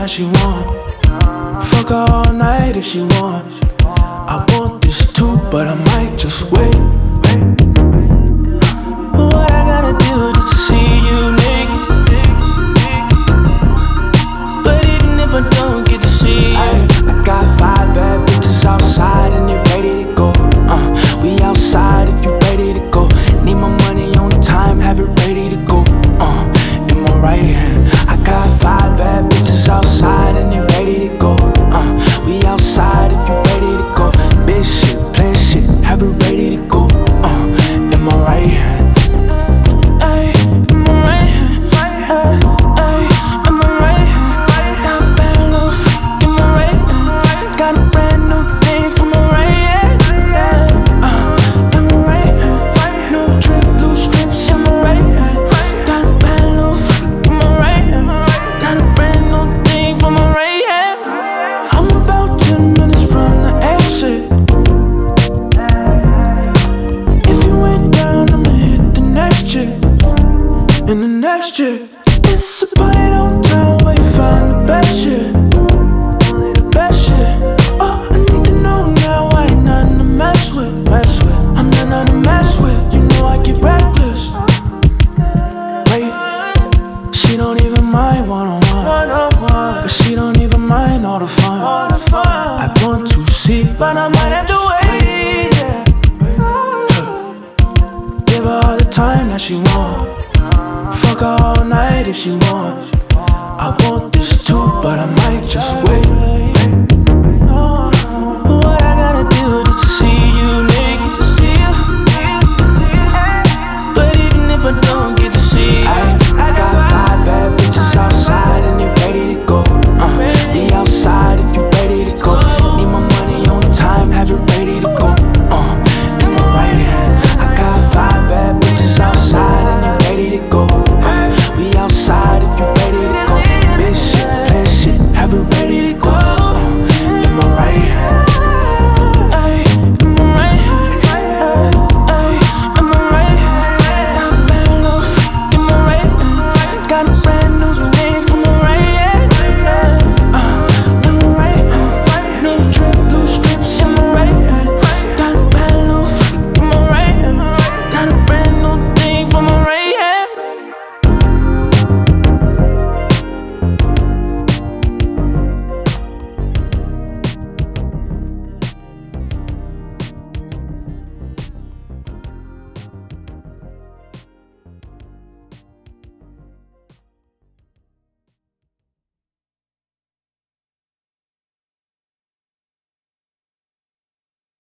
that she want. Fuck her all night if she want. I want this too, but I might just wait. What I gotta do just to see you naked? But even if I don't get to see you, I got 5 bad bitches outside and they ready to go. We outside if you ready to go. Need my money on time, have it ready to go. In my right hand, I got 5 bad bitches outside and they ready to go. We outside if you ready to go. Big shit, play shit, have it ready to go. In my right hand. In my right hand. In my right hand. Got a bad little freak in my right hand. Got a brand new thing for my right hand. In my right hand. No drip, blue strips in my right hand. Got a bad little freak in my right hand. Got a brand new thing for my right hand. I'm about 10 minutes from the exit. If you ain't down, I'ma hit the next chick. And the next chick. It's a party downtown where you find the best shit. Best shit. Oh, I need to know now I ain't nothing to mess with. I'm not nothing to mess with. You know I get reckless. Wait, she don't even mind one-on-one. But she don't even mind all the fun. I want to see, but I might have to wait. Give her all the time that she want. Fuck her all night if she want. I want this too, but I might just wait. What I gotta do just to see you naked? But even if I don't get to see you, I got 5 bad bitches outside and they ready to go. They outside if you ready to go. Need my money on time, have it ready to go. In my right hand, I got 5 bad bitches outside and they ready to go. We outside